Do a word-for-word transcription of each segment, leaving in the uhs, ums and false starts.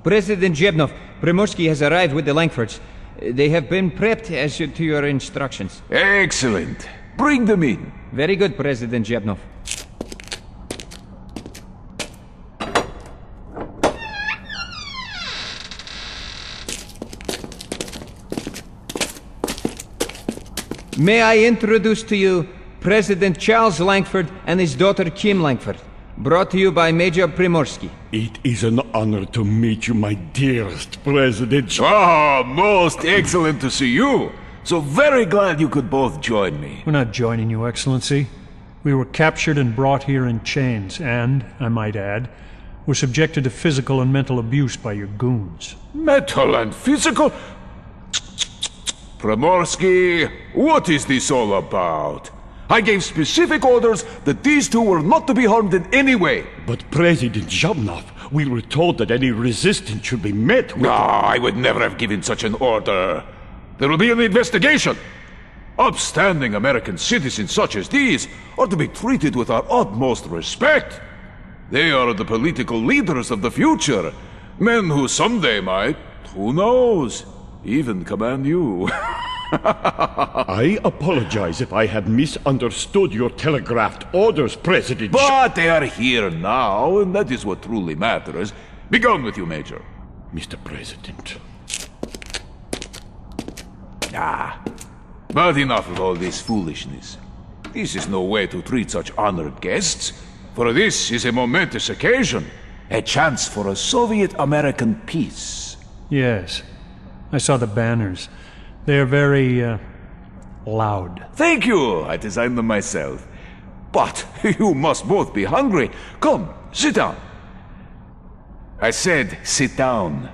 President Zhebnov, Primorsky has arrived with the Langfords. They have been prepped as to your instructions. Excellent. Bring them in. Very good, President Zhebnov. May I introduce to you President Charles Langford and his daughter Kim Langford, brought to you by Major Primorsky. It is an honor to meet you, my dearest President. Ah, most excellent to see you. So very glad you could both join me. We're not joining you, Excellency. We were captured and brought here in chains, and, I might add, were subjected to physical and mental abuse by your goons. Mental and physical? Primorsky, what is this all about? I gave specific orders that these two were not to be harmed in any way. But President Zhebnov, we were told that any resistance should be met with... No, I would never have given such an order. There will be an investigation. Upstanding American citizens such as these are to be treated with our utmost respect. They are the political leaders of the future. Men who someday might, who knows, even command you. I apologize if I have misunderstood your telegraphed orders, President. But they are here now, and that is what truly matters. Be gone with you, Major. Mister President. Ah, but enough of all this foolishness. This is no way to treat such honored guests, for this is a momentous occasion. A chance for a Soviet-American peace. Yes. I saw the banners. They are very, uh, loud. Thank you. I designed them myself. But you must both be hungry. Come, sit down. I said, sit down.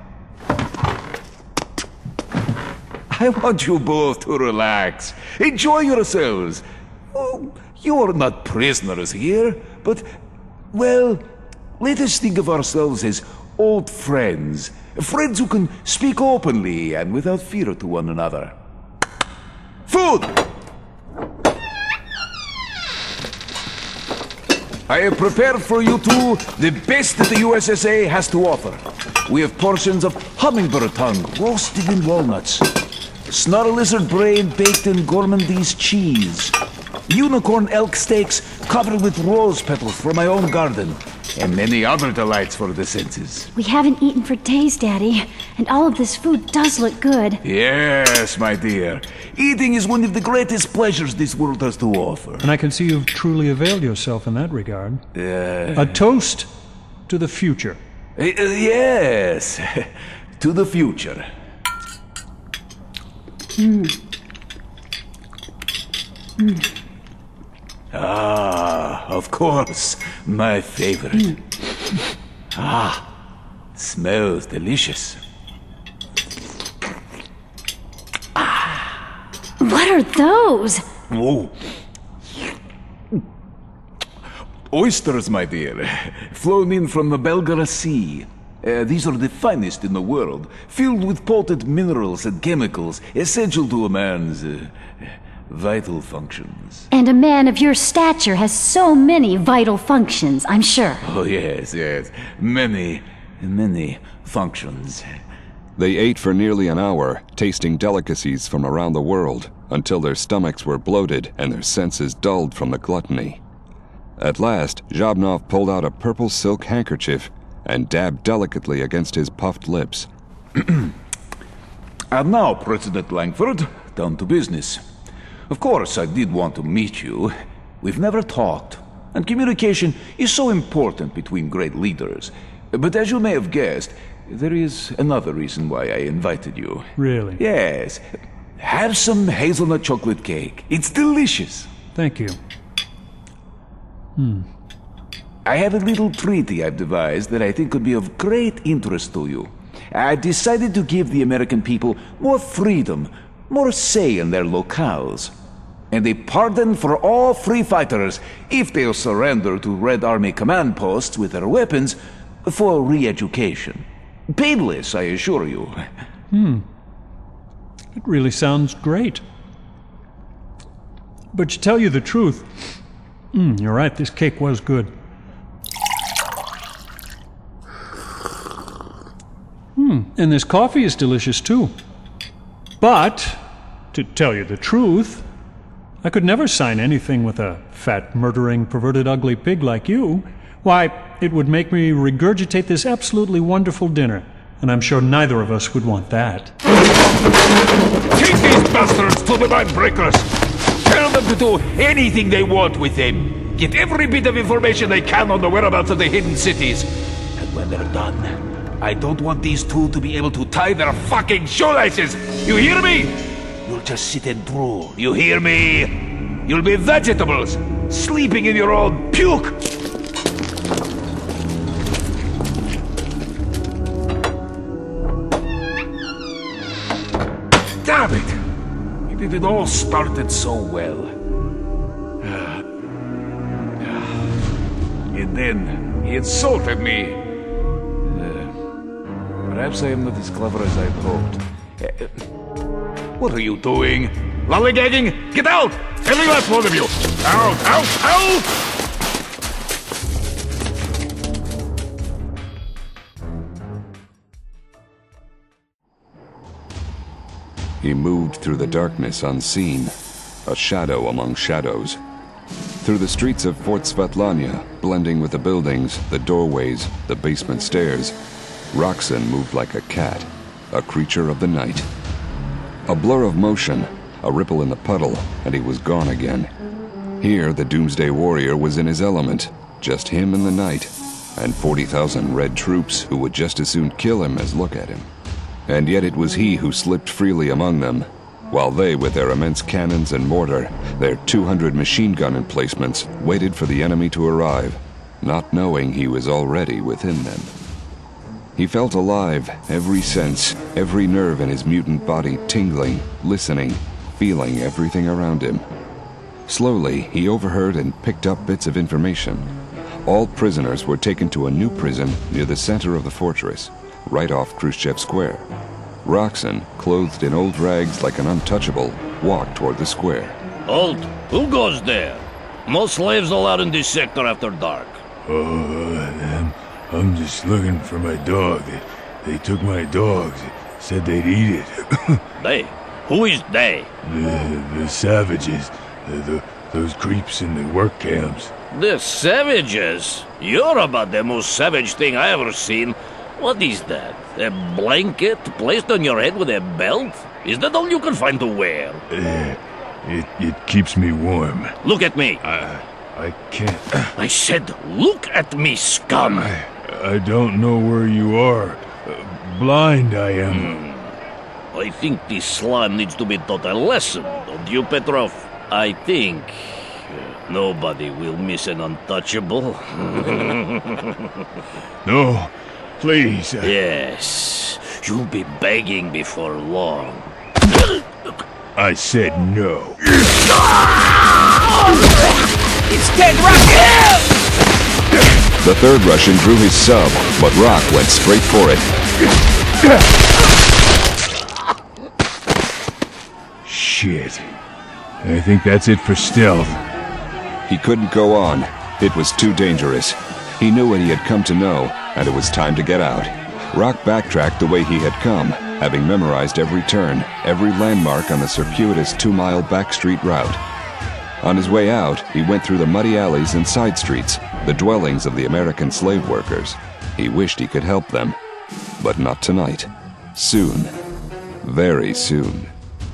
I want you both to relax. Enjoy yourselves. Oh, you are not prisoners here, but, well, let us think of ourselves as old friends. Friends who can speak openly and without fear to one another. Food! I have prepared for you two the best that the U S S A has to offer. We have portions of hummingbird tongue roasted in walnuts, snarl lizard brain baked in gourmandise cheese, unicorn elk steaks covered with rose petals from my own garden, and many other delights for the senses. We haven't eaten for days, Daddy, and all of this food does look good. Yes, my dear. Eating is one of the greatest pleasures this world has to offer. And I can see you've truly availed yourself in that regard. Uh, A toast to the future. uh, yes, to the future. Mm. Mm. Ah, of course, my favorite. Mm. Ah, smells delicious. Ah. What are those? Oh. Oysters, my dear, flown in from the Belgara Sea. Uh, these are the finest in the world, filled with potent minerals and chemicals essential to a man's uh, vital functions. And a man of your stature has so many vital functions, I'm sure. Oh, yes, yes. Many, many functions. They ate for nearly an hour, tasting delicacies from around the world, until their stomachs were bloated and their senses dulled from the gluttony. At last, Zhabnov pulled out a purple silk handkerchief and dabbed delicately against his puffed lips. And now, President Langford, down to business. Of course, I did want to meet you. We've never talked, and communication is so important between great leaders. But as you may have guessed, there is another reason why I invited you. Really? Yes. Have some hazelnut chocolate cake. It's delicious. Thank you. Hmm. I have a little treaty I've devised that I think could be of great interest to you. I decided to give the American people more freedom, more say in their locales, and a pardon for all free fighters if they'll surrender to Red Army command posts with their weapons for re-education. Painless, I assure you. Hmm. It really sounds great. But to tell you the truth, mm, you're right, this cake was good. And this coffee is delicious too. But, to tell you the truth, I could never sign anything with a fat, murdering, perverted, ugly pig like you. Why, it would make me regurgitate this absolutely wonderful dinner, and I'm sure neither of us would want that. Take these bastards to the mine breakers! Tell them to do anything they want with them! Get every bit of information they can on the whereabouts of the hidden cities! And when they're done, I don't want these two to be able to tie their fucking shoelaces! You hear me? You'll just sit and drool, you hear me? You'll be vegetables, sleeping in your own puke! Damn it! It, it all started so well. Uh, uh, and then he insulted me. Uh, perhaps I am not as clever as I hoped. Uh, what are you doing? Lollygagging? Get out! Every last one of you! Out! Out! Out! He moved through the darkness unseen, a shadow among shadows. Through the streets of Fort Svetlana, blending with the buildings, the doorways, the basement stairs, Roxxon moved like a cat, a creature of the night. A blur of motion, a ripple in the puddle, and he was gone again. Here, the Doomsday Warrior was in his element, just him and the night, and forty thousand red troops who would just as soon kill him as look at him. And yet it was he who slipped freely among them, while they, with their immense cannons and mortar, their two hundred machine gun emplacements, waited for the enemy to arrive, not knowing he was already within them. He felt alive, every sense, every nerve in his mutant body tingling, listening, feeling everything around him. Slowly, he overheard and picked up bits of information. All prisoners were taken to a new prison near the center of the fortress, right off Khrushchev Square. Roxxon, clothed in old rags like an untouchable, walked toward the square. Halt! Who goes there? No slaves allowed in this sector after dark. Oh, uh, I'm just looking for my dog. They, they took my dog. Said they'd eat it. They? Who is they? The, the savages. The, the, those creeps in the work camps. The savages? You're about the most savage thing I ever seen. What is that? A blanket placed on your head with a belt? Is that all you can find to wear? Uh, it, it keeps me warm. Look at me. I, I can't. I said, look at me, scum. I, I don't know where you are. Uh, blind I am. Hmm. I think this slime needs to be taught a lesson, don't you, Petrov? I think uh, nobody will miss an untouchable. No. Please. Uh... Yes, you'll be begging before long. I said no. It's dead, Rock! The third Russian drew his sub, but Rock went straight for it. Shit. I think that's it for stealth. He couldn't go on. It was too dangerous. He knew what he had come to know, and it was time to get out. Rock backtracked the way he had come, having memorized every turn, every landmark on the circuitous two-mile backstreet route. On his way out, he went through the muddy alleys and side streets, the dwellings of the American slave workers. He wished he could help them, but not tonight. Soon. Very soon.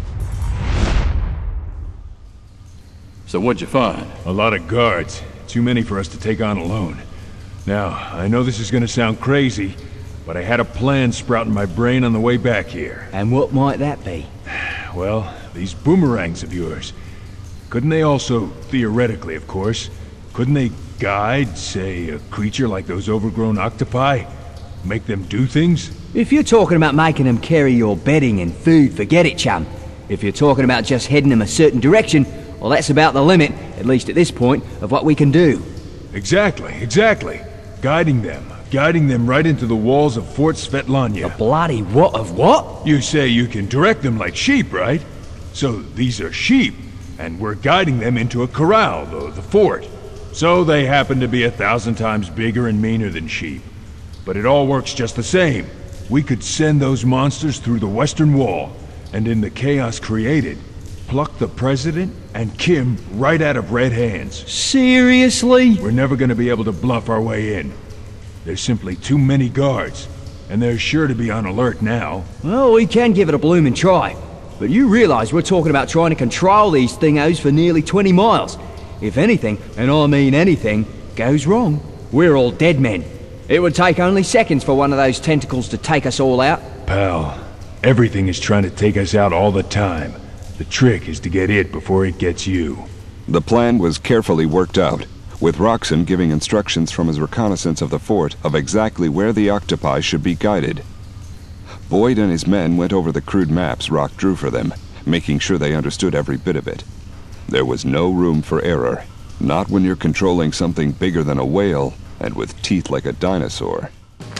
So what'd you find? A lot of guards. Too many for us to take on alone. Now, I know this is gonna sound crazy, but I had a plan sprout in my brain on the way back here. And what might that be? Well, these boomerangs of yours. Couldn't they also, theoretically of course, couldn't they guide, say, a creature like those overgrown octopi? Make them do things? If you're talking about making them carry your bedding and food, forget it, chum. If you're talking about just heading them a certain direction, well, that's about the limit, at least at this point, of what we can do. Exactly, exactly. Guiding them. Guiding them right into the walls of Fort Svetlana. A bloody what of what? You say you can direct them like sheep, right? So these are sheep, and we're guiding them into a corral, the, the fort. So they happen to be a thousand times bigger and meaner than sheep. But it all works just the same. we could send those monsters through the Western Wall, and in the chaos created, pluck the President and Kim right out of Red Hands. Seriously? We're never gonna be able to bluff our way in. There's simply too many guards, and they're sure to be on alert now. Well, we can give it a bloomin' try. But you realize we're talking about trying to control these thingos for nearly twenty miles. If anything, and I mean anything, goes wrong, we're all dead men. It would take only seconds for one of those tentacles to take us all out. Pal, everything is trying to take us out all the time. The trick is to get it before it gets you. The plan was carefully worked out, with Roxxon giving instructions from his reconnaissance of the fort of exactly where the octopi should be guided. Boyd and his men went over the crude maps Rock drew for them, making sure they understood every bit of it. There was no room for error, not when you're controlling something bigger than a whale and with teeth like a dinosaur.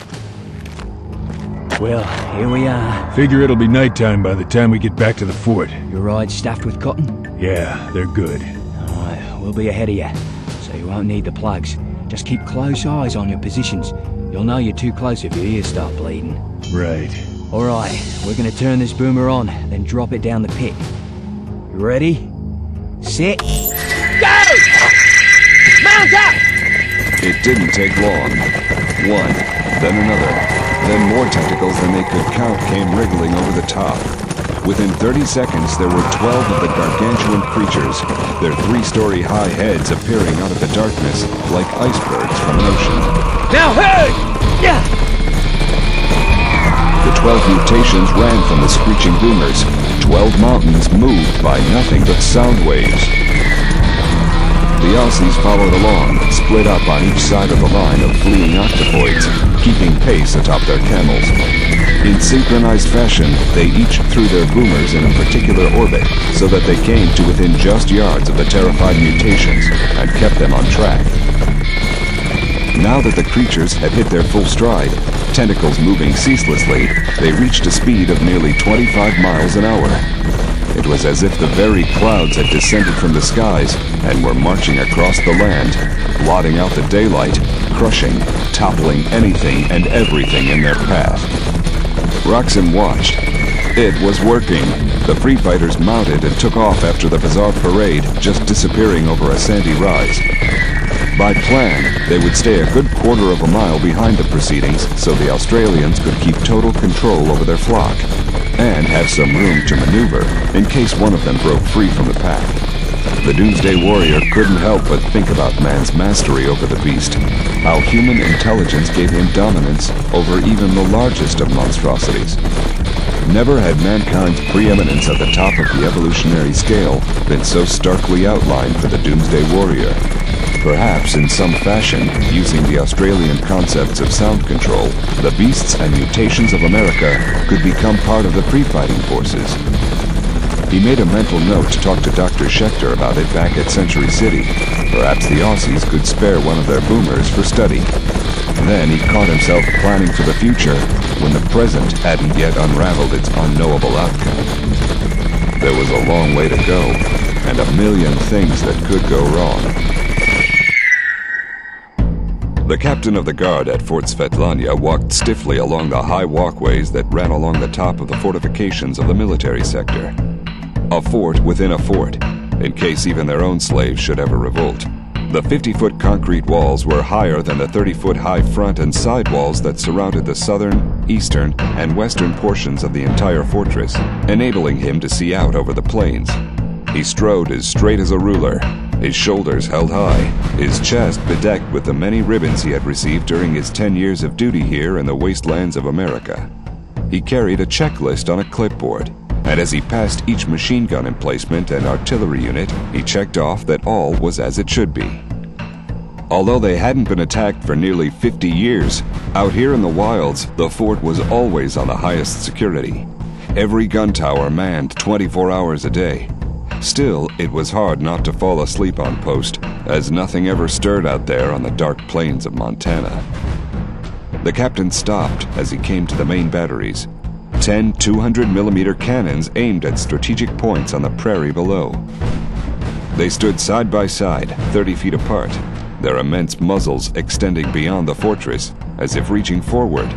Well, here we are. Figure it'll be nighttime by the time we get back to the fort. Your ride's stuffed with cotton? Yeah, they're good. Alright, we'll be ahead of you, so you won't need the plugs. Just keep close eyes on your positions. You'll know you're too close if your ears start bleeding. Right. Alright, we're gonna turn this boomer on, then drop it down the pit. You ready? Set. Go! Mount up! It didn't take long. One, then another, then more tentacles than they could count came wriggling over the top. Within thirty seconds, there were twelve of the gargantuan creatures, their three-story high heads appearing out of the darkness like icebergs from an ocean. Now, hey! Yeah! The twelve mutations ran from the screeching boomers, twelve mountains moved by nothing but sound waves. The Aussies followed along, split up on each side of the line of fleeing octopoids, keeping pace atop their camels. In synchronized fashion, they each threw their boomers in a particular orbit, so that they came to within just yards of the terrified mutations, and kept them on track. Now that the creatures had hit their full stride, tentacles moving ceaselessly, they reached a speed of nearly twenty-five miles an hour. It was as if the very clouds had descended from the skies and were marching across the land, blotting out the daylight, crushing, toppling anything and everything in their path. Roxxon watched. It was working. The Free Fighters mounted and took off after the bizarre parade, just disappearing over a sandy rise. By plan, they would stay a good quarter of a mile behind the proceedings so the Australians could keep total control over their flock, and have some room to maneuver in case one of them broke free from the pack. The Doomsday Warrior couldn't help but think about man's mastery over the beast, how human intelligence gave him dominance over even the largest of monstrosities. Never had mankind's preeminence at the top of the evolutionary scale been so starkly outlined for the Doomsday Warrior. Perhaps, in some fashion, using the Australian concepts of sound control, the beasts and mutations of America could become part of the pre-fighting forces. He made a mental note to talk to Doctor Schechter about it back at Century City. Perhaps the Aussies could spare one of their boomers for study. Then he caught himself planning for the future when the present hadn't yet unraveled its unknowable outcome. There was a long way to go, and a million things that could go wrong. The captain of the guard at Fort Svetlana walked stiffly along the high walkways that ran along the top of the fortifications of the military sector. A fort within a fort, in case even their own slaves should ever revolt. The fifty-foot concrete walls were higher than the thirty-foot high front and side walls that surrounded the southern, eastern, and western portions of the entire fortress, enabling him to see out over the plains. He strode as straight as a ruler, his shoulders held high, his chest bedecked with the many ribbons he had received during his ten years of duty here in the wastelands of America. He carried a checklist on a clipboard, and as he passed each machine gun emplacement and artillery unit, he checked off that all was as it should be. Although they hadn't been attacked for nearly fifty years, out here in the wilds, the fort was always on the highest security. Every gun tower manned twenty-four hours a day. Still, it was hard not to fall asleep on post, as nothing ever stirred out there on the dark plains of Montana. The captain stopped as he came to the main batteries. Ten two hundred millimeter cannons aimed at strategic points on the prairie below. They stood side by side, thirty feet apart, their immense muzzles extending beyond the fortress, as if reaching forward.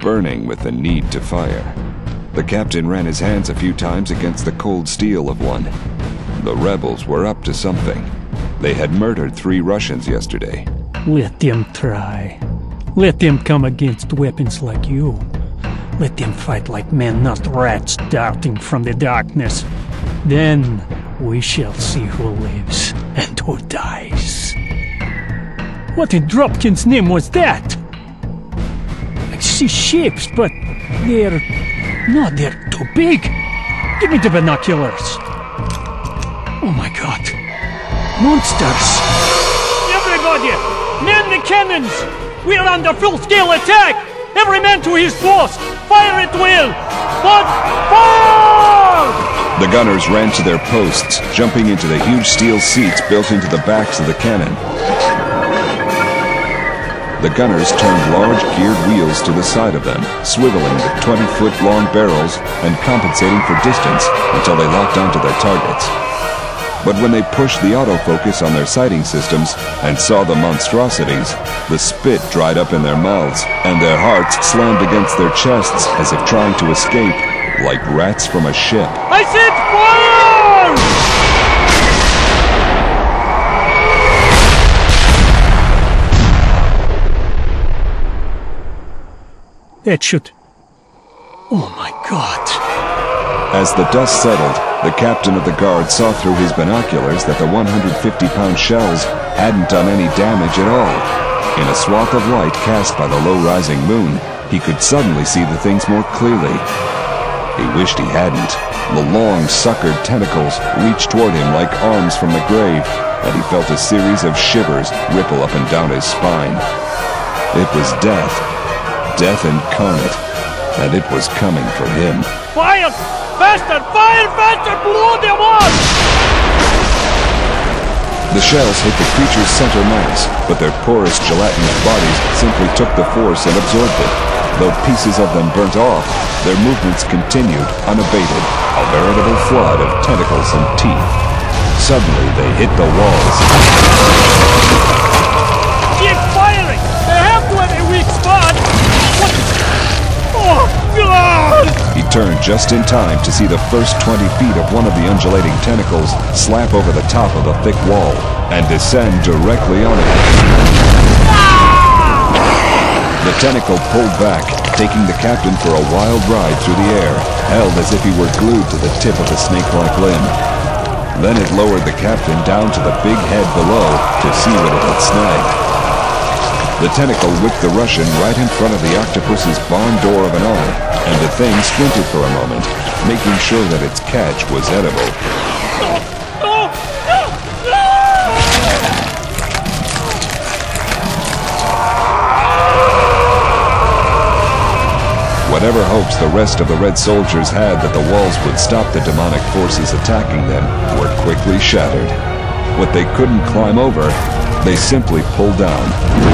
burning with the need to fire. The captain ran his hands a few times against the cold steel of one. The rebels were up to something. They had murdered three Russians yesterday. Let them try. Let them come against weapons like you. Let them fight like men, not rats darting from the darkness. Then we shall see who lives and who dies. What in Dropkin's name was that? I see ships, but they're... no, they're too big. Give me the binoculars. Oh my god. Monsters. Everybody, man the cannons. We are under full-scale attack. Every man to his post. Fire at will. But fire! The gunners ran to their posts, jumping into the huge steel seats built into the backs of the cannon. The gunners turned large geared wheels to the side of them, swiveling the twenty-foot-long barrels and compensating for distance until they locked onto their targets. But when they pushed the autofocus on their sighting systems and saw the monstrosities, the spit dried up in their mouths, and their hearts slammed against their chests as if trying to escape, like rats from a ship. I said fire! That should... oh my god. As the dust settled, the captain of the guard saw through his binoculars that the one hundred fifty pound shells hadn't done any damage at all. In a swath of light cast by the low-rising moon, he could suddenly see the things more clearly. He wished he hadn't. The long, suckered tentacles reached toward him like arms from the grave, and he felt a series of shivers ripple up and down his spine. It was death. Death incarnate. And it was coming for him. Fire! Faster! Fire faster! Blow them up! The shells hit the creature's center mass, but their porous, gelatinous bodies simply took the force and absorbed it. Though pieces of them burnt off, their movements continued, unabated, a veritable flood of tentacles and teeth. Suddenly, they hit the walls. Keep firing! They have to have a weak spot! What? Oh, God! He turned just in time to see the first twenty feet of one of the undulating tentacles slap over the top of the thick wall and descend directly on it. The tentacle pulled back, taking the captain for a wild ride through the air, held as if he were glued to the tip of the snake-like limb. Then it lowered the captain down to the big head below to see what it had snagged. The tentacle whipped the Russian right in front of the octopus's barn door of an eye, and the thing squinted for a moment, making sure that its catch was edible. Whatever hopes the rest of the Red soldiers had that the walls would stop the demonic forces attacking them were quickly shattered. What they couldn't climb over, they simply pulled down.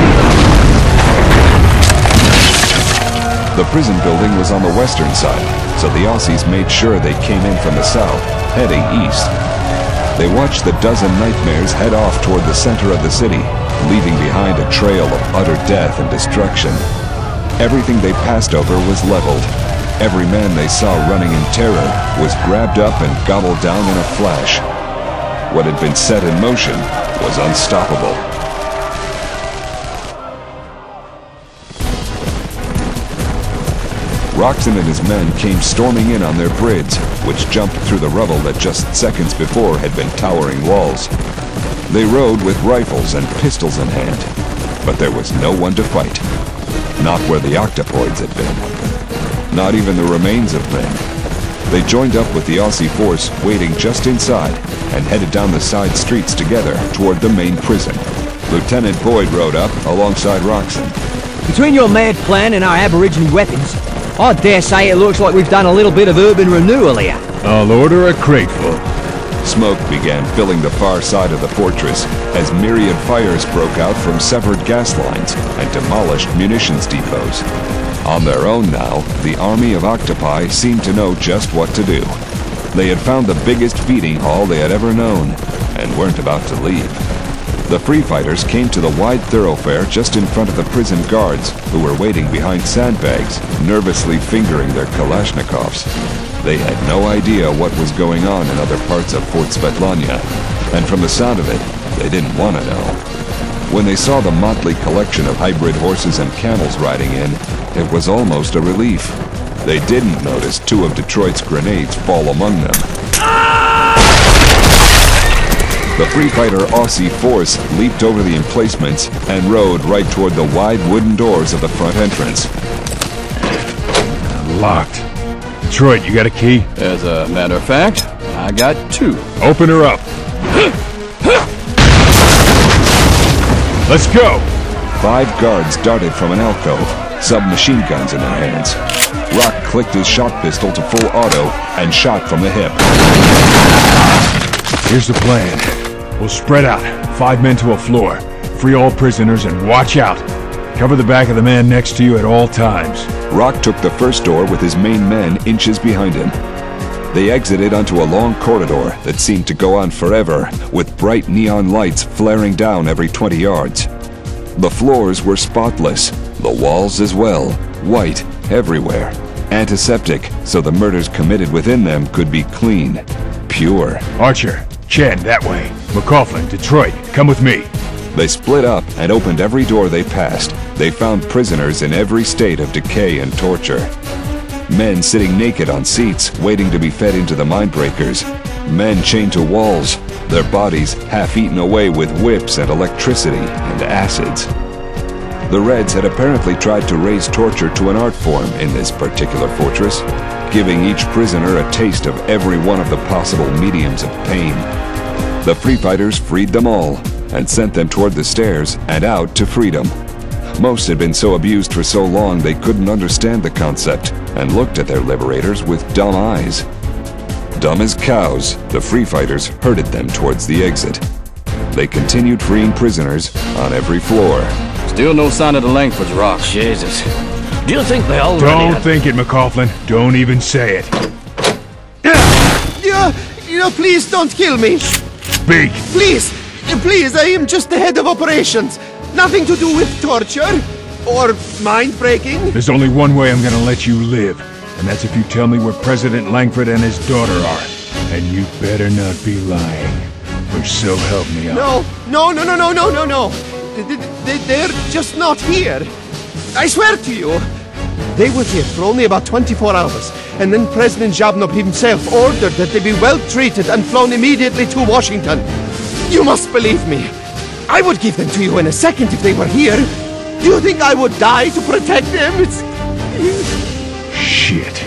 The prison building was on the western side, so the Aussies made sure they came in from the south, heading east. They watched the dozen nightmares head off toward the center of the city, leaving behind a trail of utter death and destruction. Everything they passed over was leveled. Every man they saw running in terror was grabbed up and gobbled down in a flash. What had been set in motion was unstoppable. Roxon and his men came storming in on their Brids, which jumped through the rubble that just seconds before had been towering walls. They rode with rifles and pistols in hand, but there was no one to fight. Not where the octopoids had been. Not even the remains of men. They joined up with the Aussie force waiting just inside and headed down the side streets together toward the main prison. Lieutenant Boyd rode up alongside Roxon. Between your mad plan and our Aborigine weapons, I dare say it looks like we've done a little bit of urban renewal here. I'll order a crateful. Smoke began filling the far side of the fortress as myriad fires broke out from severed gas lines and demolished munitions depots. On their own now, the army of octopi seemed to know just what to do. They had found the biggest feeding hall they had ever known, and weren't about to leave. The Free Fighters came to the wide thoroughfare just in front of the prison guards, who were waiting behind sandbags, nervously fingering their Kalashnikovs. They had no idea what was going on in other parts of Fort Svetlana, and from the sound of it, they didn't want to know. When they saw the motley collection of hybrid horses and camels riding in, it was almost a relief. They didn't notice two of Detroit's grenades fall among them. The Free Fighter Aussie force leaped over the emplacements and rode right toward the wide wooden doors of the front entrance. Locked. Detroit, you got a key? As a matter of fact, I got two. Open her up. Let's go! Five guards darted from an alcove, submachine guns in their hands. Rock clicked his shot pistol to full auto and shot from the hip. Here's the plan. We'll spread out, five men to a floor, free all prisoners, and watch out. Cover the back of the man next to you at all times. Rock took the first door with his main men inches behind him. They exited onto a long corridor that seemed to go on forever, with bright neon lights flaring down every twenty yards. The floors were spotless, the walls as well, white everywhere. Antiseptic, so the murders committed within them could be clean, pure. Archer, Chen, that way. McCaughlin, Detroit, come with me. They split up and opened every door they passed. They found prisoners in every state of decay and torture. Men sitting naked on seats, waiting to be fed into the mindbreakers. Men chained to walls, their bodies half eaten away with whips and electricity and acids. The Reds had apparently tried to raise torture to an art form in this particular fortress, giving each prisoner a taste of every one of the possible mediums of pain. The Free Fighters freed them all, and sent them toward the stairs and out to freedom. Most had been so abused for so long they couldn't understand the concept, and looked at their liberators with dumb eyes. Dumb as cows, the Free Fighters herded them towards the exit. They continued freeing prisoners on every floor. Still no sign of the Langfords, Rock. Jesus. Do you think they already Don't had... think it, McCaughlin. Don't even say it. Yeah, you know, please don't kill me. Speak. Please, please, I am just the head of operations. Nothing to do with torture or mind breaking. There's only one way I'm gonna let you live, and that's if you tell me where President Langford and his daughter are. And you better not be lying, or so help me out. No, no, no, no, no, no, no, no. They, they, they're just not here. I swear to you. They were here for only about twenty-four hours, and then President Zhabnov himself ordered that they be well treated and flown immediately to Washington. You must believe me. I would give them to you in a second if they were here. Do you think I would die to protect them? It's... Shit.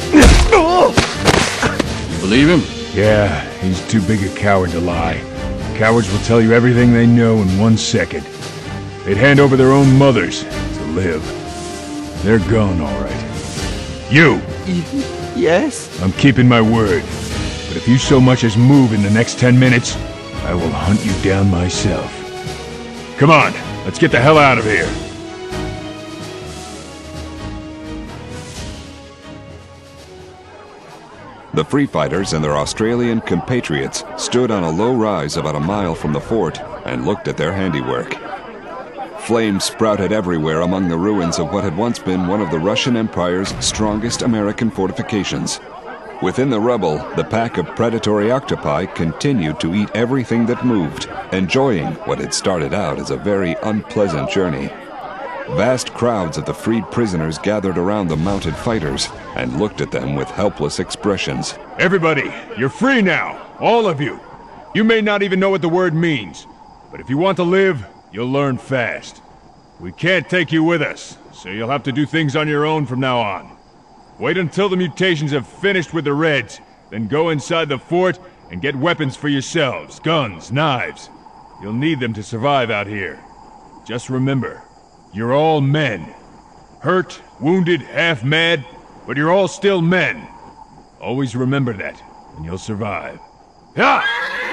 You believe him? Yeah, he's too big a coward to lie. Cowards will tell you everything they know in one second. They'd hand over their own mothers to live. They're gone, all right. You! Yes? I'm keeping my word. But if you so much as move in the next ten minutes, I will hunt you down myself. Come on, let's get the hell out of here. The Free Fighters and their Australian compatriots stood on a low rise about a mile from the fort and looked at their handiwork. Flames sprouted everywhere among the ruins of what had once been one of the Russian Empire's strongest American fortifications. Within the rubble, the pack of predatory octopi continued to eat everything that moved, enjoying what had started out as a very unpleasant journey. Vast crowds of the freed prisoners gathered around the mounted fighters and looked at them with helpless expressions. Everybody, you're free now, all of you. You may not even know what the word means, but if you want to live, you'll learn fast. We can't take you with us, so you'll have to do things on your own from now on. Wait until the mutations have finished with the Reds, then go inside the fort and get weapons for yourselves, guns, knives. You'll need them to survive out here. Just remember, you're all men. Hurt, wounded, half mad, but you're all still men. Always remember that, and you'll survive. Yeah!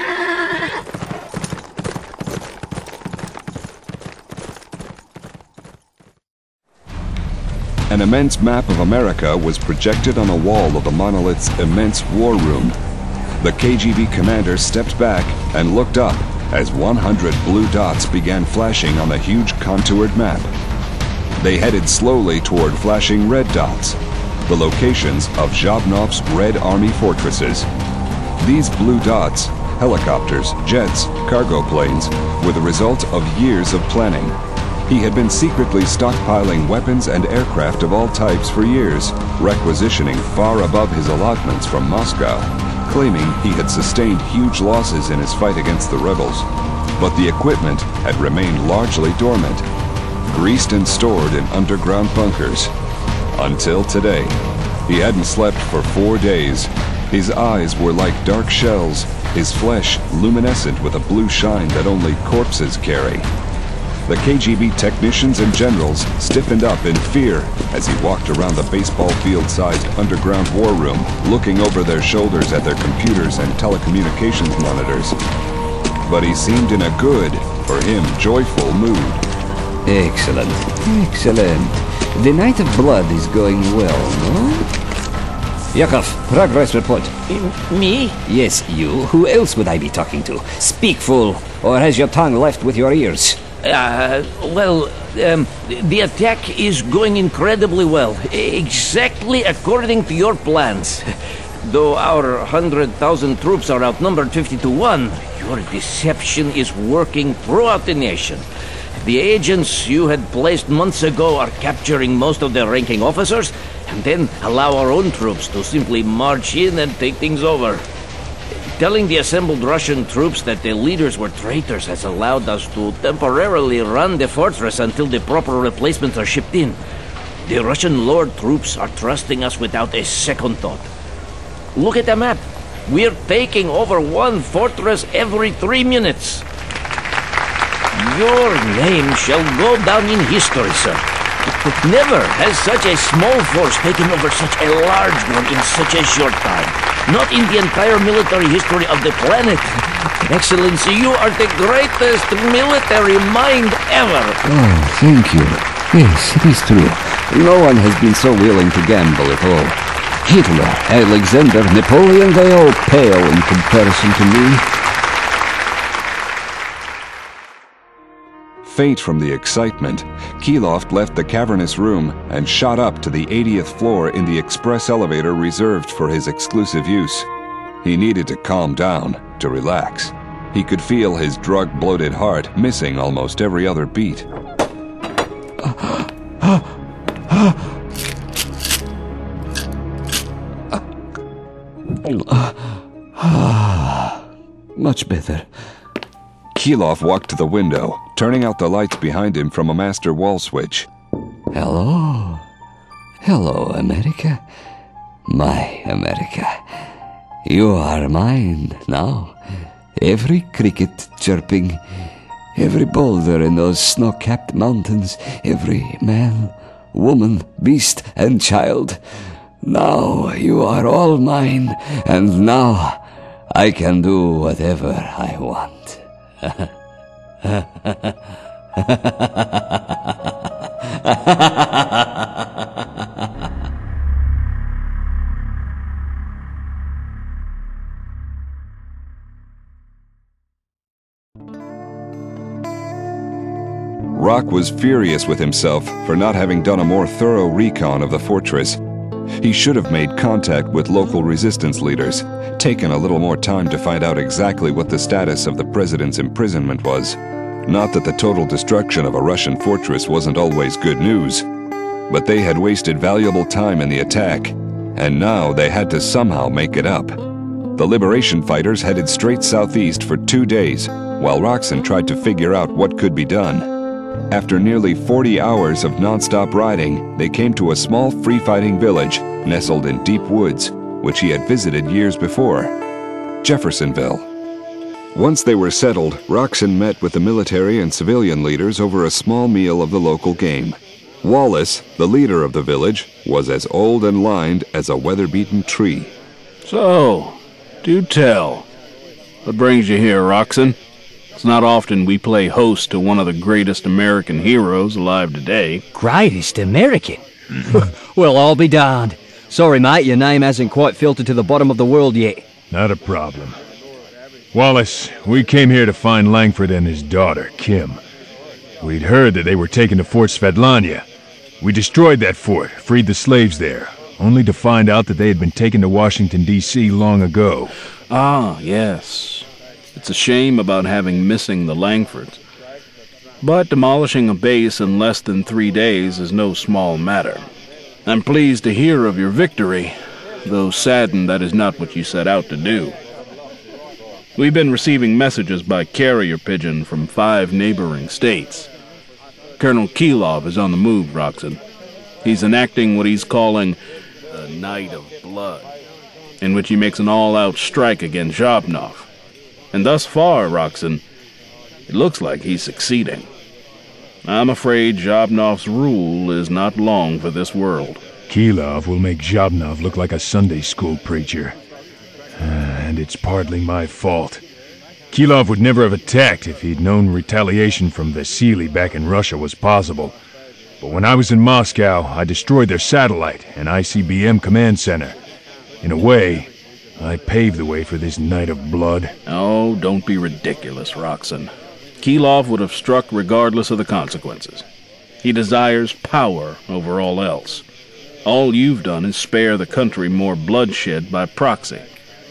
An immense map of America was projected on a wall of the monolith's immense war room. The K G B commander stepped back and looked up, as one hundred blue dots began flashing on the huge contoured map. They headed slowly toward flashing red dots, the locations of Zhabnov's Red Army fortresses. These blue dots, helicopters, jets, cargo planes, were the result of years of planning. He had been secretly stockpiling weapons and aircraft of all types for years, requisitioning far above his allotments from Moscow, claiming he had sustained huge losses in his fight against the rebels. But the equipment had remained largely dormant, greased and stored in underground bunkers. Until today. He hadn't slept for four days. His eyes were like dark shells, his flesh luminescent with a blue shine that only corpses carry. The K G B technicians and generals stiffened up in fear as he walked around the baseball field-sized underground war room, looking over their shoulders at their computers and telecommunications monitors. But he seemed in a good, for him, joyful mood. Excellent, excellent. The Night of Blood is going well, no? Yakov, progress report. Me? Yes, you. Who else would I be talking to? Speak, fool, or has your tongue left with your ears? Uh, well, um, the attack is going incredibly well. Exactly according to your plans. Though our one hundred thousand troops are outnumbered fifty to one, your deception is working throughout the nation. The agents you had placed months ago are capturing most of their ranking officers, and then allow our own troops to simply march in and take things over. Telling the assembled Russian troops that the leaders were traitors has allowed us to temporarily run the fortress until the proper replacements are shipped in. The Russian Lord troops are trusting us without a second thought. Look at the map. We're taking over one fortress every three minutes. Your name shall go down in history, sir. Never has such a small force taken over such a large one in such a short time. Not in the entire military history of the planet. Excellency, you are the greatest military mind ever. Oh, thank you. Yes, it is true. No one has been so willing to gamble at all. Hitler, Alexander, Napoleon, they all pale in comparison to me. Faint from the excitement, Keeloft left the cavernous room and shot up to the eightieth floor in the express elevator reserved for his exclusive use. He needed to calm down, to relax. He could feel his drug-bloated heart missing almost every other beat. Much better. Keeloff walked to the window, turning out the lights behind him from a master wall switch. Hello. Hello, America. My America. You are mine now. Every cricket chirping, every boulder in those snow-capped mountains, every man, woman, beast, and child. Now you are all mine, and now I can do whatever I want. Rock was furious with himself for not having done a more thorough recon of the fortress. He should have made contact with local resistance leaders, taken a little more time to find out exactly what the status of the president's imprisonment was. Not that the total destruction of a Russian fortress wasn't always good news, but they had wasted valuable time in the attack, and now they had to somehow make it up. The liberation fighters headed straight southeast for two days, while Roxon tried to figure out what could be done. After nearly forty hours of non-stop riding, they came to a small free-fighting village nestled in deep woods, which he had visited years before, Jeffersonville. Once they were settled, Roxon met with the military and civilian leaders over a small meal of the local game. Wallace, the leader of the village, was as old and lined as a weather-beaten tree. So, do tell. What brings you here, Roxon? It's not often we play host to one of the greatest American heroes alive today. Greatest American? Well, I'll be darned. Sorry, mate, your name hasn't quite filtered to the bottom of the world yet. Not a problem. Wallace, we came here to find Langford and his daughter, Kim. We'd heard that they were taken to Fort Svetlana. We destroyed that fort, freed the slaves there, only to find out that they had been taken to Washington, D C long ago. Ah, yes. It's a shame about having missing the Langfords. But demolishing a base in less than three days is no small matter. I'm pleased to hear of your victory, though saddened that is not what you set out to do. We've been receiving messages by carrier pigeon from five neighboring states. Colonel Keelov is on the move, Roxon. He's enacting what he's calling the Night of Blood, in which he makes an all-out strike against Zhabnov. And thus far, Roxon, it looks like he's succeeding. I'm afraid Zhabnov's rule is not long for this world. Keelov will make Zhabnov look like a Sunday school preacher. Uh, and it's partly my fault. Keelov would never have attacked if he'd known retaliation from Vasily back in Russia was possible. But when I was in Moscow, I destroyed their satellite and I C B M command center. In a way, I paved the way for this night of blood. Oh, don't be ridiculous, Roxon. Keelov would have struck regardless of the consequences. He desires power over all else. All you've done is spare the country more bloodshed by proxy.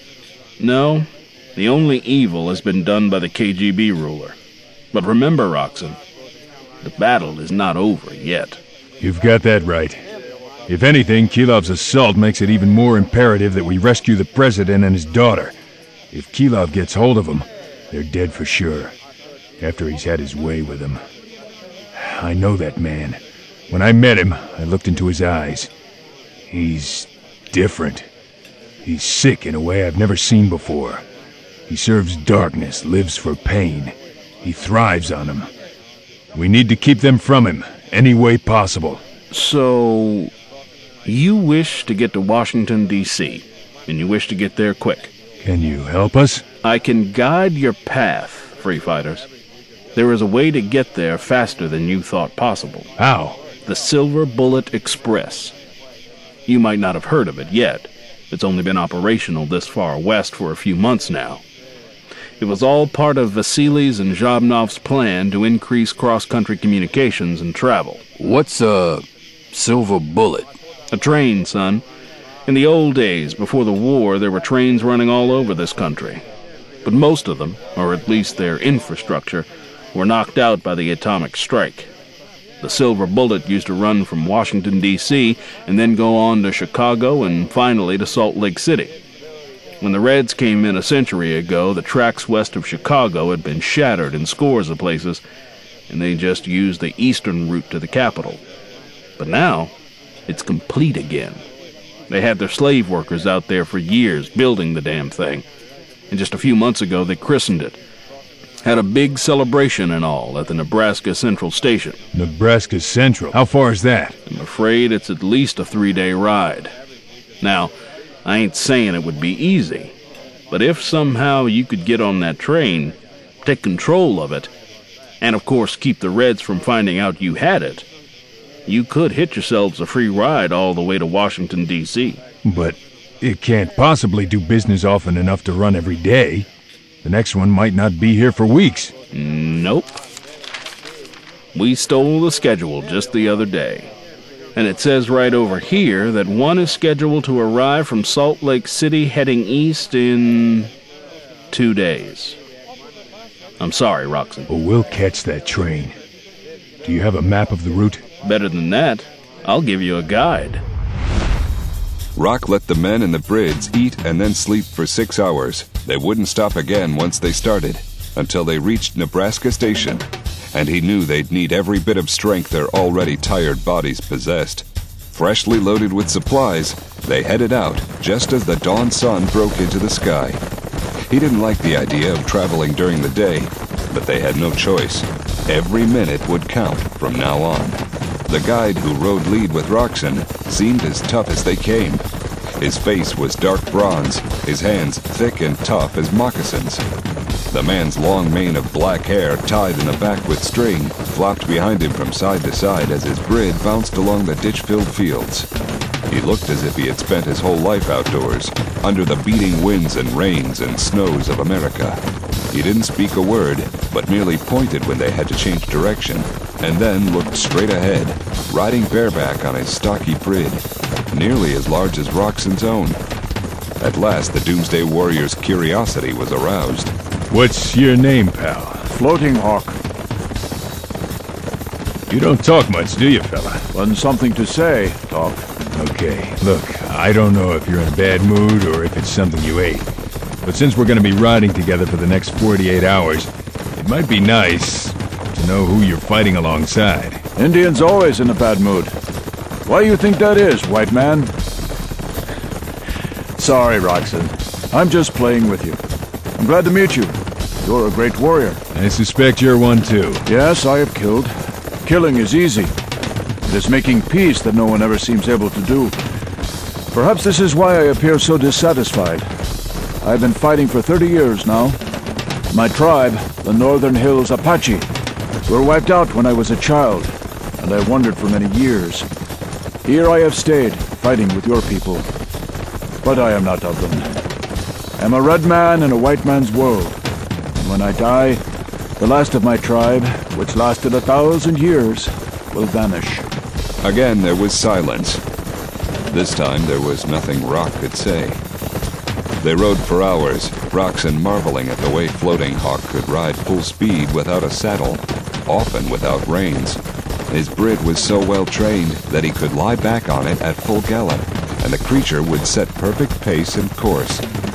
No, the only evil has been done by the K G B ruler. But remember, Roxon, the battle is not over yet. You've got that right. If anything, Keelov's assault makes it even more imperative that we rescue the president and his daughter. If Keelov gets hold of them, they're dead for sure, after he's had his way with them. I know that man. When I met him, I looked into his eyes. He's different. He's sick in a way I've never seen before. He serves darkness, lives for pain. He thrives on them. We need to keep them from him, any way possible. So, you wish to get to Washington, D C, and you wish to get there quick. Can you help us? I can guide your path, free fighters. There is a way to get there faster than you thought possible. How? The Silver Bullet Express. You might not have heard of it yet. It's only been operational this far west for a few months now. It was all part of Vasily's and Zhabnov's plan to increase cross-country communications and travel. What's a Silver Bullet? A train, son. In the old days, before the war, there were trains running all over this country. But most of them, or at least their infrastructure, were knocked out by the atomic strike. The Silver Bullet used to run from Washington, D C, and then go on to Chicago and finally to Salt Lake City. When the Reds came in a century ago, the tracks west of Chicago had been shattered in scores of places, and they just used the eastern route to the capital. But now, it's complete again. They had their slave workers out there for years building the damn thing. And just a few months ago, they christened it. Had a big celebration and all at the Nebraska Central Station. Nebraska Central? How far is that? I'm afraid it's at least a three-day ride. Now, I ain't saying it would be easy, but if somehow you could get on that train, take control of it, and of course keep the Reds from finding out you had it, you could hit yourselves a free ride all the way to Washington, D C. But it can't possibly do business often enough to run every day. The next one might not be here for weeks. Nope. We stole the schedule just the other day. And it says right over here that one is scheduled to arrive from Salt Lake City heading east in two days. I'm sorry, Roxon. Oh, we'll catch that train. Do you have a map of the route? Better than that. I'll give you a guide. Rock let the men in the Brids eat and then sleep for six hours. They wouldn't stop again once they started, until they reached Nebraska Station, and he knew they'd need every bit of strength their already tired bodies possessed. Freshly loaded with supplies, they headed out just as the dawn sun broke into the sky. He didn't like the idea of traveling during the day, but they had no choice. Every minute would count from now on. The guide who rode lead with Roxon seemed as tough as they came. His face was dark bronze, his hands thick and tough as moccasins. The man's long mane of black hair, tied in the back with string, flopped behind him from side to side as his Brid bounced along the ditch-filled fields. He looked as if he had spent his whole life outdoors, under the beating winds and rains and snows of America. He didn't speak a word, but merely pointed when they had to change direction, and then looked straight ahead, riding bareback on his stocky Brid, nearly as large as Roxon's own. At last, the Doomsday Warrior's curiosity was aroused. What's your name, pal? Floating Hawk. You don't talk much, do you, fella? When something to say, talk. Okay, look, I don't know if you're in a bad mood or if it's something you ate. But since we're gonna be riding together for the next forty-eight hours, it might be nice to know who you're fighting alongside. Indians always in a bad mood. Why you think that is, white man? Sorry, Roxon. I'm just playing with you. I'm glad to meet you. You're a great warrior. I suspect you're one too. Yes, I have killed. Killing is easy. It is making peace that no one ever seems able to do. Perhaps this is why I appear so dissatisfied. I've been fighting for thirty years now. My tribe, the Northern Hills Apache, were wiped out when I was a child, and I wandered for many years. Here I have stayed, fighting with your people. But I am not of them. I am a red man in a white man's world. And when I die, the last of my tribe, which lasted a thousand years, will vanish. Again, there was silence. This time, there was nothing Rock could say. They rode for hours, Roxon marveling at the way Floating Hawk could ride full speed without a saddle, often without reins. His Brid was so well trained that he could lie back on it at full gallop, and the creature would set perfect pace and course.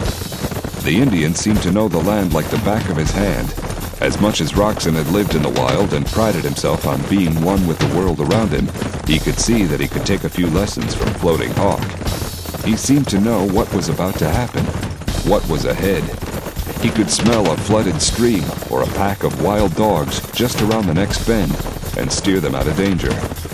The Indian seemed to know the land like the back of his hand. As much as Roxon had lived in the wild and prided himself on being one with the world around him, he could see that he could take a few lessons from Floating Hawk. He seemed to know what was about to happen, what was ahead. He could smell a flooded stream or a pack of wild dogs just around the next bend and steer them out of danger.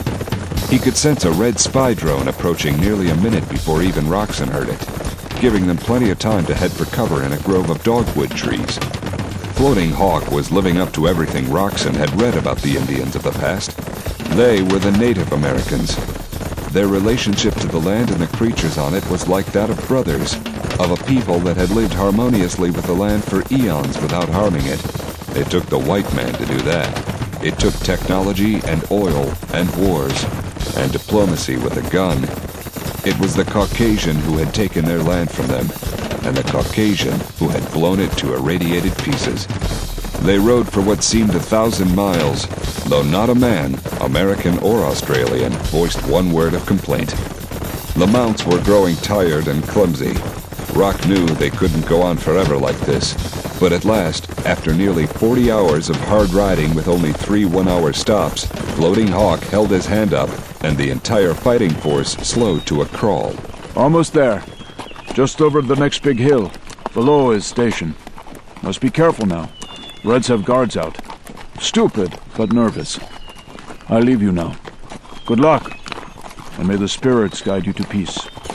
He could sense a red spy drone approaching nearly a minute before even Roxon heard it, giving them plenty of time to head for cover in a grove of dogwood trees. Floating Hawk was living up to everything Roxon had read about the Indians of the past. They were the Native Americans. Their relationship to the land and the creatures on it was like that of brothers, of a people that had lived harmoniously with the land for eons without harming it. It took the white man to do that. It took technology and oil and wars and diplomacy with a gun. It was the Caucasian who had taken their land from them, and the Caucasian who had blown it to irradiated pieces. They rode for what seemed a thousand miles, though not a man, American or Australian, voiced one word of complaint. The mounts were growing tired and clumsy. Rock knew they couldn't go on forever like this, but at last, after nearly forty hours of hard riding with only three one-hour stops, Floating Hawk held his hand up, and the entire fighting force slowed to a crawl. Almost there. Just over the next big hill. Below is station. Must be careful now. Reds have guards out. Stupid, but nervous. I leave you now. Good luck, and may the spirits guide you to peace.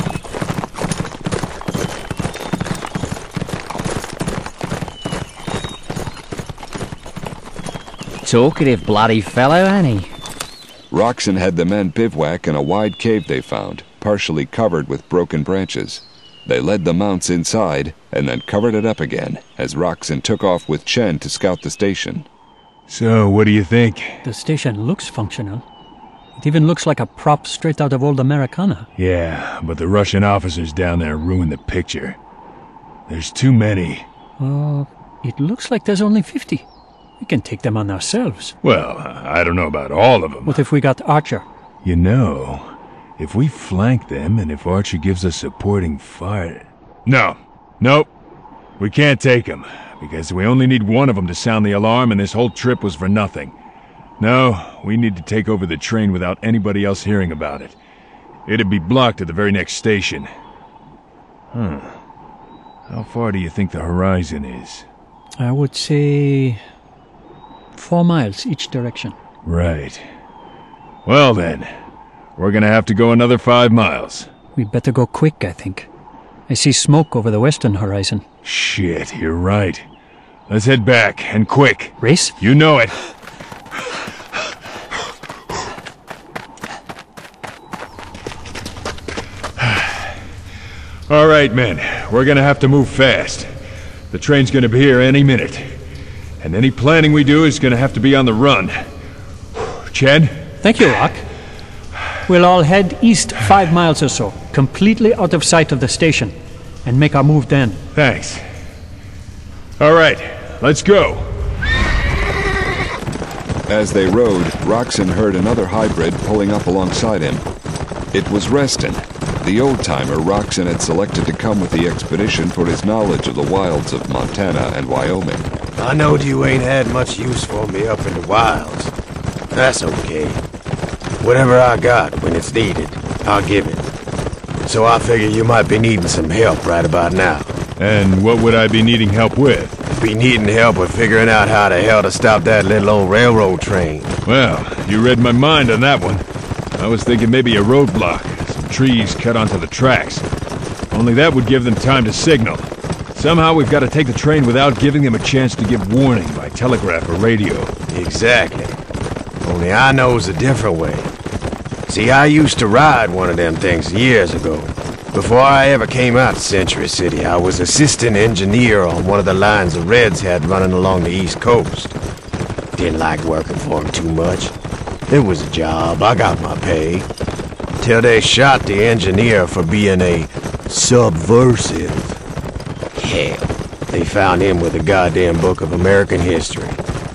Talkative bloody fellow, ain't he? Roxon had the men bivouac in a wide cave they found, partially covered with broken branches. They led the mounts inside, and then covered it up again, as Roxon took off with Chen to scout the station. So, what do you think? The station looks functional. It even looks like a prop straight out of old Americana. Yeah, but the Russian officers down there ruined the picture. There's too many. Uh, it looks like there's only fifty. We can take them on ourselves. Well, I don't know about all of them. What if we got Archer? You know, if we flank them and if Archer gives us supporting fire... No. Nope. We can't take them, because we only need one of them to sound the alarm, and this whole trip was for nothing. No, we need to take over the train without anybody else hearing about it. It'd be blocked at the very next station. Huh. How far do you think the horizon is? I would say... four miles each direction. Right. Well then, we're gonna have to go another five miles. We better go quick, I think. I see smoke over the western horizon. Shit, you're right. Let's head back, and quick. Race? You know it. All right, men. We're gonna have to move fast. The train's gonna be here any minute. And any planning we do is gonna have to be on the run. Chad? Thank you, Rock. We'll all head east five miles or so, completely out of sight of the station, and make our move then. Thanks. All right, let's go. As they rode, Roxon heard another hybrid pulling up alongside him. It was Reston, the old-timer Roxon had selected to come with the expedition for his knowledge of the wilds of Montana and Wyoming. I knowed you ain't had much use for me up in the wilds. That's okay. Whatever I got when it's needed, I'll give it. So I figure you might be needing some help right about now. And what would I be needing help with? Be needing help with figuring out how the hell to stop that little old railroad train. Well, you read my mind on that one. I was thinking maybe a roadblock, some trees cut onto the tracks. Only that would give them time to signal. Somehow we've got to take the train without giving them a chance to give warning by telegraph or radio. Exactly. Only I knows a different way. See, I used to ride one of them things years ago. Before I ever came out to Century City, I was assistant engineer on one of the lines the Reds had running along the East Coast. Didn't like working for them too much. It was a job, I got my pay. Till they shot the engineer for being a subversive. Hell, they found him with a goddamn book of American history.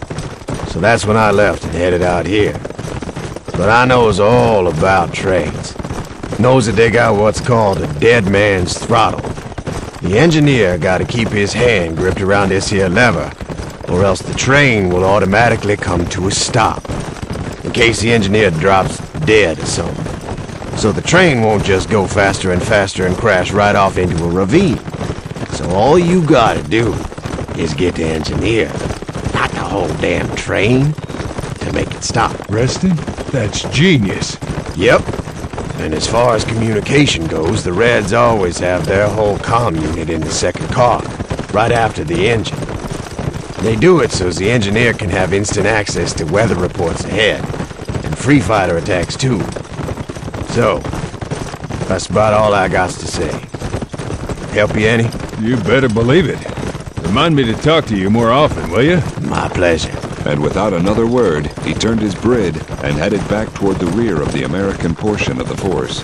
So that's when I left and headed out here. But I knows all about trains. Knows that they got what's called a dead man's throttle. The engineer gotta keep his hand gripped around this here lever, or else the train will automatically come to a stop, in case the engineer drops dead or something. So the train won't just go faster and faster and crash right off into a ravine. So all you gotta do is get the engineer, not the whole damn train, to make it stop. Reston? That's genius. Yep. And as far as communication goes, the Reds always have their whole comm unit in the second car, right after the engine. They do it so the engineer can have instant access to weather reports ahead, and free fighter attacks too. So, that's about all I got to say. Help you any? You better believe it. Remind me to talk to you more often, will you? My pleasure. And without another word, he turned his brid and headed back toward the rear of the American portion of the force.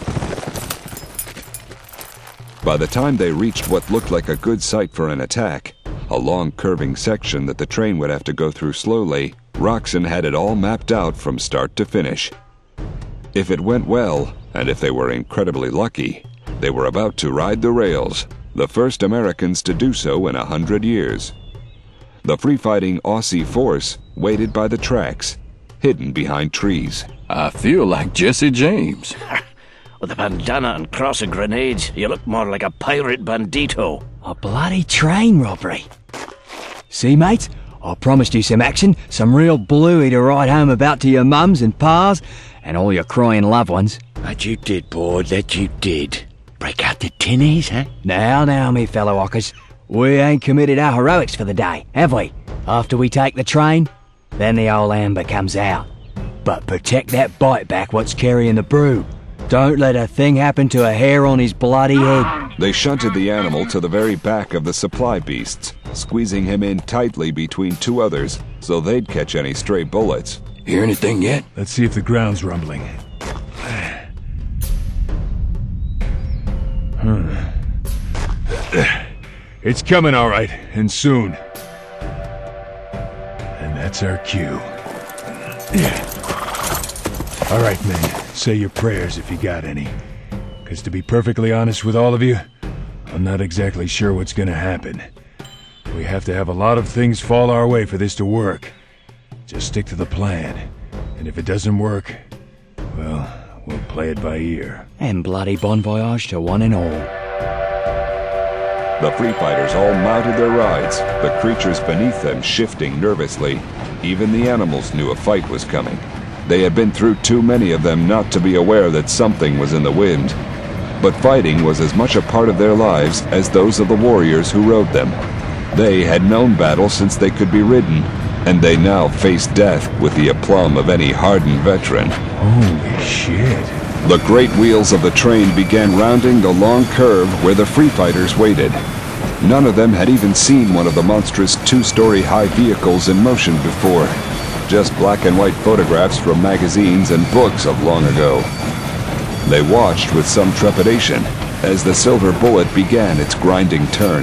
By the time they reached what looked like a good site for an attack, a long curving section that the train would have to go through slowly, Roxon had it all mapped out from start to finish. If it went well, and if they were incredibly lucky, they were about to ride the rails, the first Americans to do so in a hundred years. The free-fighting Aussie force waited by the tracks, hidden behind trees. I feel like Jesse James. With a bandana and cross of grenades, you look more like a pirate bandito. A bloody train robbery. See, mates? I promised you some action, some real bluey to ride home about to your mums and pars, and all your crying loved ones. That you did, boy, that you did. Break out the tinnies, huh? Now, now, me fellow walkers. We ain't committed our heroics for the day, have we? After we take the train, then the old amber comes out. But protect that bite back what's carrying the brew. Don't let a thing happen to a hair on his bloody head. They shunted the animal to the very back of the supply beasts, squeezing him in tightly between two others so they'd catch any stray bullets. Hear anything yet? Let's see if the ground's rumbling. Hmm. It's coming all right, and soon. And that's our cue. All right, men, say your prayers if you got any. Because to be perfectly honest with all of you, I'm not exactly sure what's gonna happen. We have to have a lot of things fall our way for this to work. Just stick to the plan. And if it doesn't work, well, we'll play it by ear. And bloody bon voyage to one and all. The free fighters all mounted their rides, the creatures beneath them shifting nervously. Even the animals knew a fight was coming. They had been through too many of them not to be aware that something was in the wind. But fighting was as much a part of their lives as those of the warriors who rode them. They had known battle since they could be ridden, and they now faced death with the aplomb of any hardened veteran. Holy shit. The great wheels of the train began rounding the long curve where the free fighters waited. None of them had even seen one of the monstrous two-story high vehicles in motion before. Just black and white photographs from magazines and books of long ago. They watched with some trepidation as the silver bullet began its grinding turn.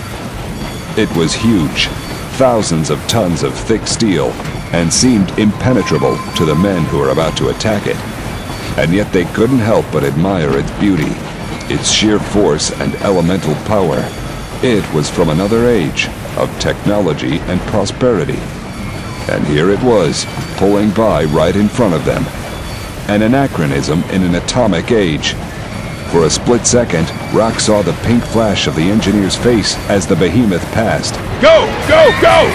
It was huge, thousands of tons of thick steel, and seemed impenetrable to the men who were about to attack it. And yet they couldn't help but admire its beauty, its sheer force and elemental power. It was from another age of technology and prosperity. And here it was, pulling by right in front of them. An anachronism in an atomic age. For a split second, Rock saw the pink flash of the engineer's face as the behemoth passed. Go! Go! Go!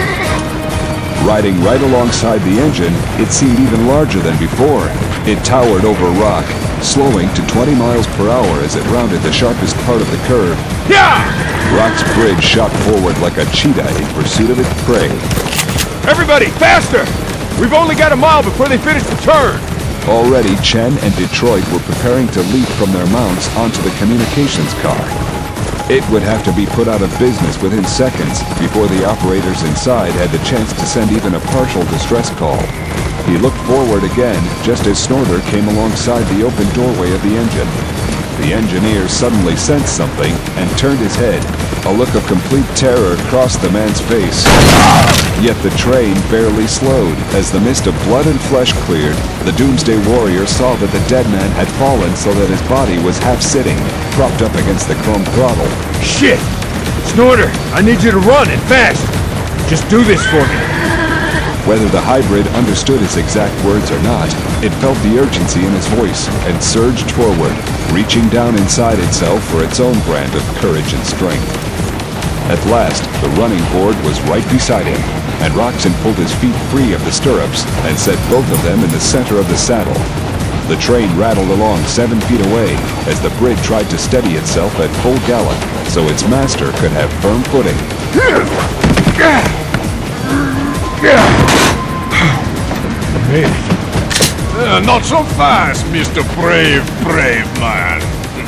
Riding right alongside the engine, it seemed even larger than before. It towered over Rock, slowing to twenty miles per hour as it rounded the sharpest part of the curve. Yeah! Rock's bridge shot forward like a cheetah in pursuit of its prey. Everybody, faster! We've only got a mile before they finish the turn. Already, Chen and Detroit were preparing to leap from their mounts onto the communications car. It would have to be put out of business within seconds before the operators inside had the chance to send even a partial distress call. He looked forward again just as Snorter came alongside the open doorway of the engine. The engineer suddenly sensed something and turned his head. A look of complete terror crossed the man's face. Yet the train barely slowed. As the mist of blood and flesh cleared, the Doomsday Warrior saw that the dead man had fallen so that his body was half-sitting, propped up against the chrome throttle. Shit! Snorter, I need you to run, and fast! Just do this for me. Whether the hybrid understood his exact words or not, it felt the urgency in his voice and surged forward, reaching down inside itself for its own brand of courage and strength. At last, the running horde was right beside him, and Roxon pulled his feet free of the stirrups and set both of them in the center of the saddle. The train rattled along seven feet away as the bridge tried to steady itself at full gallop so its master could have firm footing. Made it. Uh, not so fast, Mister Brave, brave man.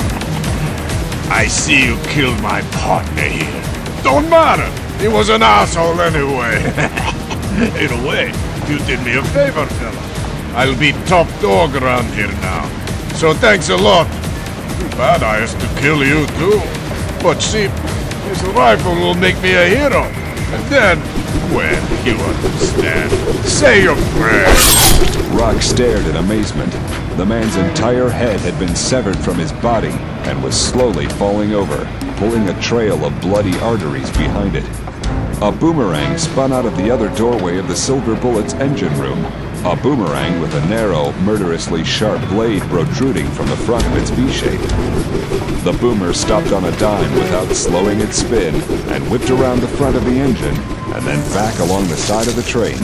I see you killed my partner here. Don't matter. He was an asshole anyway. In a way, you did me a favor, fella. I'll be top dog around here now. So thanks a lot. Too bad I has to kill you too. But see, this rifle will make me a hero. And then, well, you understand. Say your prayers. Rock stared in amazement. The man's entire head had been severed from his body and was slowly falling over, pulling a trail of bloody arteries behind it. A boomerang spun out of the other doorway of the Silver Bullet's engine room. A boomerang with a narrow, murderously sharp blade protruding from the front of its V-shape. The boomer stopped on a dime without slowing its spin and whipped around the front of the engine and then back along the side of the train.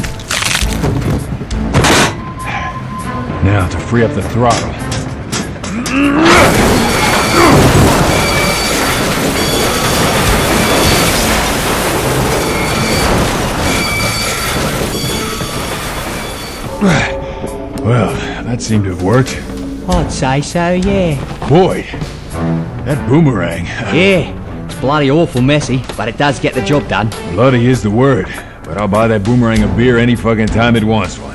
Now to free up the throttle. Well, that seemed to have worked. I'd say so, yeah. Boy, that boomerang. Yeah, it's bloody awful messy, but it does get the job done. Bloody is the word, but I'll buy that boomerang a beer any fucking time it wants one.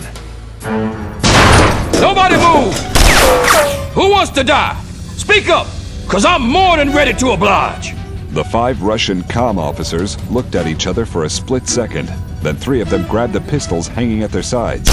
Nobody move! Who wants to die? Speak up, cause I'm more than ready to oblige. The five Russian comm officers looked at each other for a split second. Then three of them grabbed the pistols hanging at their sides.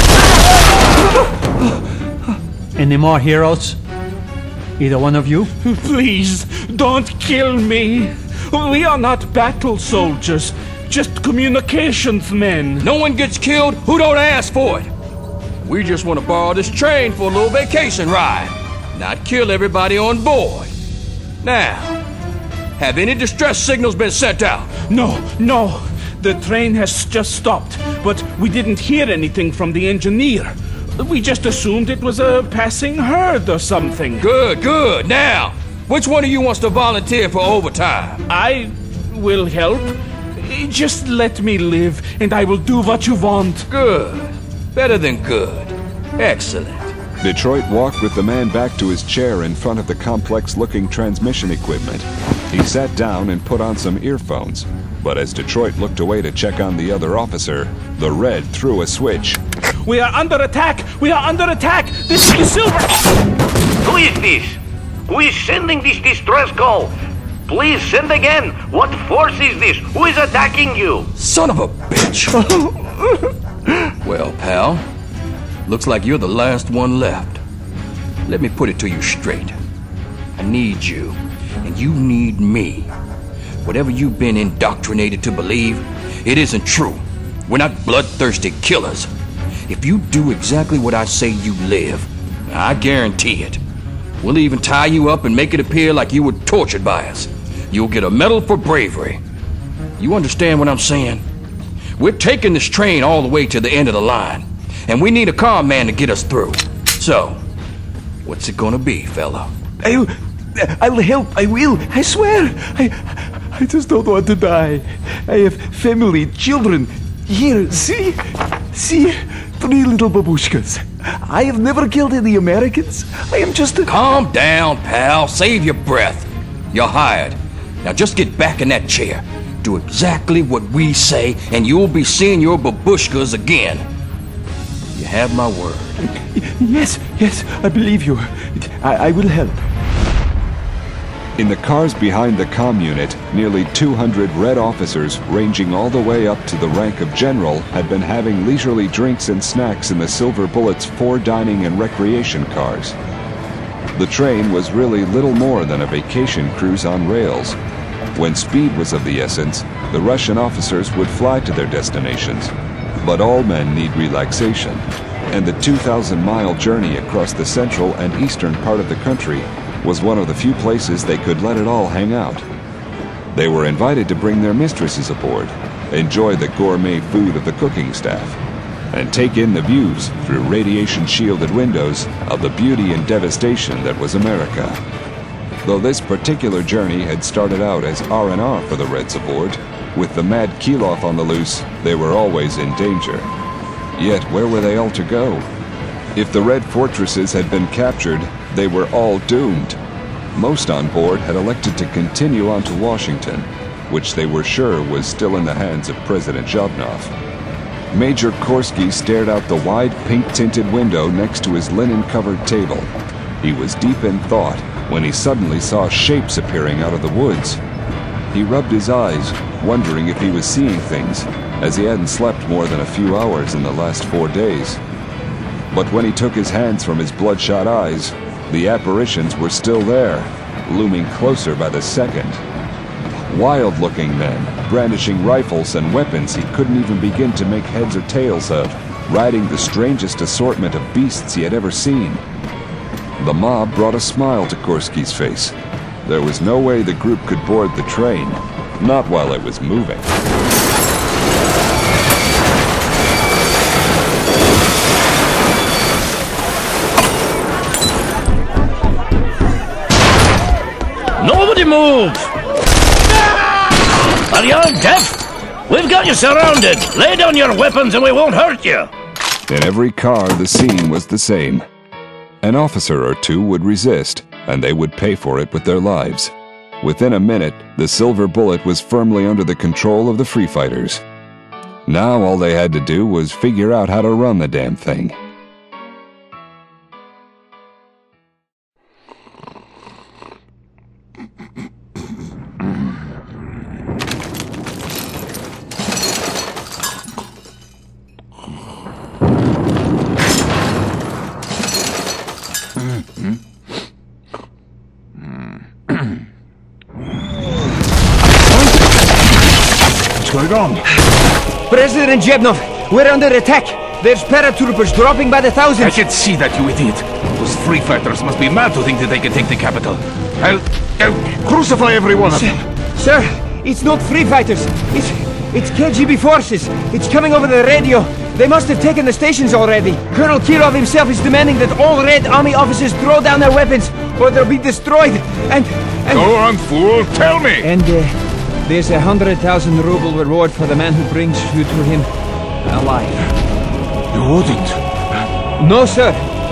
Any more heroes? Either one of you? Please, don't kill me. We are not battle soldiers, just communications men. No one gets killed who don't ask for it. We just want to borrow this train for a little vacation ride, not kill everybody on board. Now, have any distress signals been sent out? No, no. The train has just stopped, but we didn't hear anything from the engineer. We just assumed it was a passing herd or something. Good, good. Now, which one of you wants to volunteer for overtime? I will help. Just let me live, and I will do what you want. Good. Better than good. Excellent. Detroit walked with the man back to his chair in front of the complex-looking transmission equipment. He sat down and put on some earphones. But as Detroit looked away to check on the other officer, the Red threw a switch. We are under attack! We are under attack! This is the Silver... Who is this? Who is sending this distress call? Please send again. What force is this? Who is attacking you? Son of a bitch! Well, pal, looks like you're the last one left. Let me put it to you straight. I need you, and you need me. Whatever you've been indoctrinated to believe, it isn't true. We're not bloodthirsty killers. If you do exactly what I say, you live. I guarantee it. We'll even tie you up and make it appear like you were tortured by us. You'll get a medal for bravery. You understand what I'm saying? We're taking this train all the way to the end of the line, and we need a comm man to get us through. So, what's it gonna be, fella? I'll, I'll help, I will, I swear. I, I just don't want to die. I have family, children. Here, see? See? Three little babushkas. I have never killed any Americans. I am just a... Calm down, pal. Save your breath. You're hired. Now just get back in that chair. Do exactly what we say, and you'll be seeing your babushkas again. You have my word. Yes, yes, I believe you. I, I will help. In the cars behind the comm unit, nearly two hundred Red officers, ranging all the way up to the rank of general, had been having leisurely drinks and snacks in the Silver Bullet's four dining and recreation cars. The train was really little more than a vacation cruise on rails. When speed was of the essence, the Russian officers would fly to their destinations. But all men need relaxation, and the two thousand mile journey across the central and eastern part of the country was one of the few places they could let it all hang out. They were invited to bring their mistresses aboard, enjoy the gourmet food of the cooking staff, and take in the views through radiation-shielded windows of the beauty and devastation that was America. Though this particular journey had started out as R and R for the Reds aboard, with the mad Kilof on the loose, they were always in danger. Yet where were they all to go? If the Red fortresses had been captured, they were all doomed. Most on board had elected to continue on to Washington, which they were sure was still in the hands of President Zhabnov. Major Korsky stared out the wide pink-tinted window next to his linen-covered table. He was deep in thought when he suddenly saw shapes appearing out of the woods. He rubbed his eyes, wondering if he was seeing things, as he hadn't slept more than a few hours in the last four days. But when he took his hands from his bloodshot eyes, the apparitions were still there, looming closer by the second. Wild-looking men, brandishing rifles and weapons he couldn't even begin to make heads or tails of, riding the strangest assortment of beasts he had ever seen. The mob brought a smile to Korsky's face. There was no way the group could board the train, not while it was moving. Nobody move! Are you all deaf? We've got you surrounded. Lay down your weapons and we won't hurt you. In every car, the scene was the same. An officer or two would resist, and they would pay for it with their lives. Within a minute, the Silver Bullet was firmly under the control of the Free Fighters. Now all they had to do was figure out how to run the damn thing. What's going on? President Zhabnov, we're under attack. There's paratroopers dropping by the thousands. I can see that, you idiot. Those free fighters must be mad to think that they can take the capital. I'll... I'll crucify every one of them. Sir, it's not free fighters. It's... it's K G B forces. It's coming over the radio. They must have taken the stations already. Colonel Kirov himself is demanding that all Red Army officers throw down their weapons, or they'll be destroyed. And... and... Go on, fool. Tell me! And, uh... there's a hundred thousand ruble reward for the man who brings you to him alive. You wouldn't? No, sir.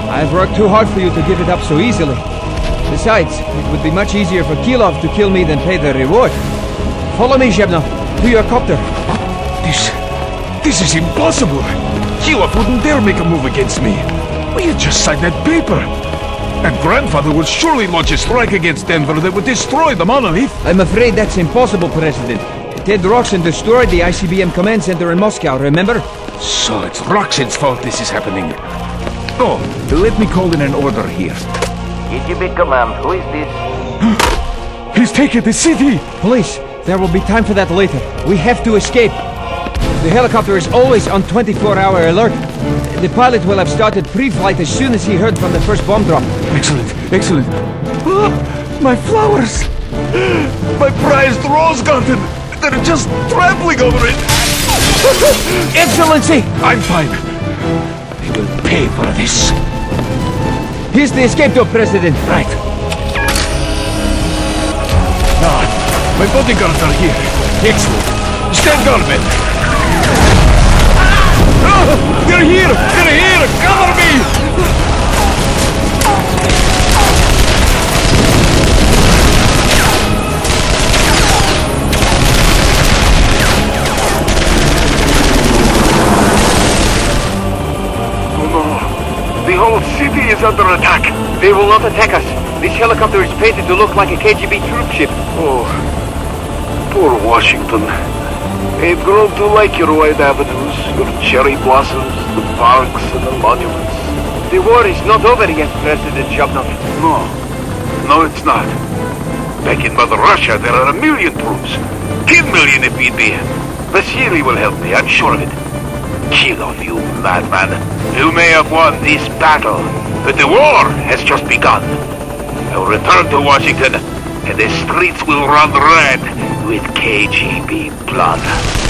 I've worked too hard for you to give it up so easily. Besides, it would be much easier for Kilov to kill me than pay the reward. Follow me, Zhebnov, to your copter. This... this is impossible! Kilov wouldn't dare make a move against me. We had just signed that paper. And Grandfather would surely launch a strike against Denver that would destroy the monolith. I'm afraid that's impossible, President. Ted Roxon destroyed the I C B M command center in Moscow, remember? So it's Roxon's fault this is happening. Oh, let me call in an order here. K G B command, who is this? He's taken the city! Police, there will be time for that later. We have to escape. The helicopter is always on twenty-four hour alert. The pilot will have started pre-flight as soon as he heard from the first bomb drop. Excellent, excellent. Oh, my flowers! My prized rose garden! They're just trampling over it! Excellency! I'm fine. They will pay for this. Here's the escape door, President. Right. Ah, my bodyguards are here. Excellent. Stand guard, men. Ah, they're here! They're here! Cover me! The whole city is under attack. They will not attack us. This helicopter is painted to look like a K G B troop ship. Oh, poor Washington. They've grown to like your wide avenues, your cherry blossoms, the parks and the monuments. The war is not over yet, President Zhebnov. No, no it's not. Back in Mother Russia, there are a million troops. Ten million if need be. Vasily will help me, I'm sure of it. Kill off you, madman. You may have won this battle, but the war has just begun. I will return to Washington, and the streets will run red with K G B blood.